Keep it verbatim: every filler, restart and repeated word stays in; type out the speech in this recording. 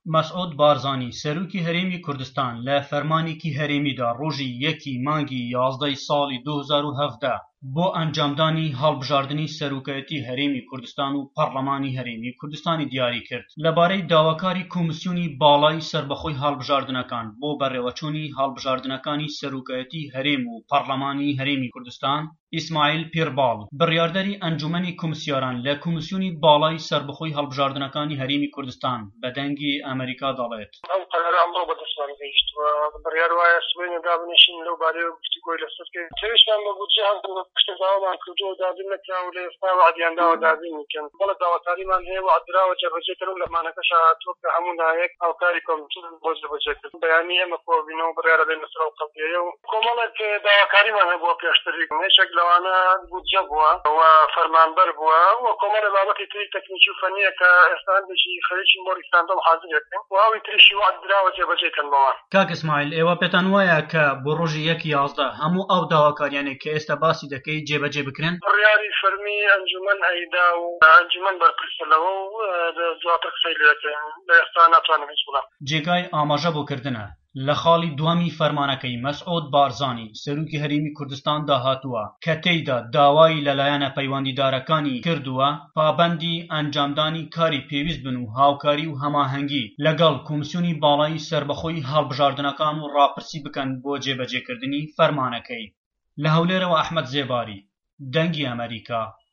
مسعود بارزانی سەرۆکی هەرێمی کوردستان لە فەرمانێکی هەرێمیدا ڕۆژی یەکی مانگی یازدەی ساڵی دوو هەزار و هەڤدە بۆ ئەنجامدانی هەڵبژاردننی سەرۆکایەتی هەرێمی کوردستان و پەرلەمانی هەرێمی کوردستانی دیاری کرد لەبارەی داواکاری کۆمسیۆنی باڵای سەربەخۆی هەڵبژاردنەکان بۆ بەڕێوەچوونی هەڵبژاردنەکانی سەرۆکایەتی هەرێم و پەرلەمانی هەرێمی کوردستان ئیسماعیل پیرباڵ بڕیاردەری ئەنجومەنی کۆمسیۆران لە کۆمسیۆنی باڵای سەربەخۆی هەڵبژاردنەکانی هەرێمی کوردستان بە دەنگی ئەمریکا دەڵێت ئەم قەرارە ئەمڕۆ بەدەستمان گەیشتووە بڕیار وایە سبەینە دابنیشین لەو بارەیە گفتوگۆی لەسەرکەین تێویشمان بە بودجێ هەم پشتە داوامان کردووە دابین نەکرا و لە ئێستا وعدیان داوە دابین بکەن بەڵێ داواتاریمان هەیە وعدراوە جێبەجێکردن و لەمانەکەش هاتووە کە هەموو نایەک هاوکاری کۆمسیۆن بۆ جێبەجێکردن بەیانی ئێمە کۆبینەوە بڕیارە بێن لەسەر ئەو قەڵگەیە و کۆمەڵێک داواکاریمان هەیە بۆ پێشتری هێچێک لەوانە بودجە بووە و فەرمانبەر بووە و کۆمەڵێک بابەتی تری تەکنیکی و فەنیە کە ئێستا هەندێکی خەریکی مۆ ریساندۆم حاضر دەکەن و ئەوی تریشی وعدراوە جێبەجێکردنەوە. کاک ئیسماعیل ئێوە پێتان وایە کە بۆ ڕۆژی یەکی یازدە هەموو ئەو داواکاریانێک کە ئێستا باسی دەکەی جێبەجێ بکرێن؟ بڕیاری فەرمی ئەنجومەن ئەیدا و ئەنجومەن بەرپرسە لەوە و دواتر قسەی لێ دەکەین لە ئێستا ناتوانم هیچ بڵێم. جێگای ئاماژە بۆکردنە لە خاڵی دووەمی فەرمانەکەی مەسعود بارزانی سەرۆکی هەرێمی کوردستان داهاتووە کە تێیدا داوای لەلایەنە پەیوەندیدارەکانی کردووە پابەندی ئەنجامدانی کاری پێویست بن و هاوکاری و هەماهەنگی لەگەڵ کۆمسیۆنی باڵای سەربەخۆی هەڵبژاردنەکان و ڕاپرسی بکەن بۆ جێبەجێکردنی فەرمانەکەی. لە هەولێرەوە ئەحمەد زێباری، دەنگی ئەمریکا.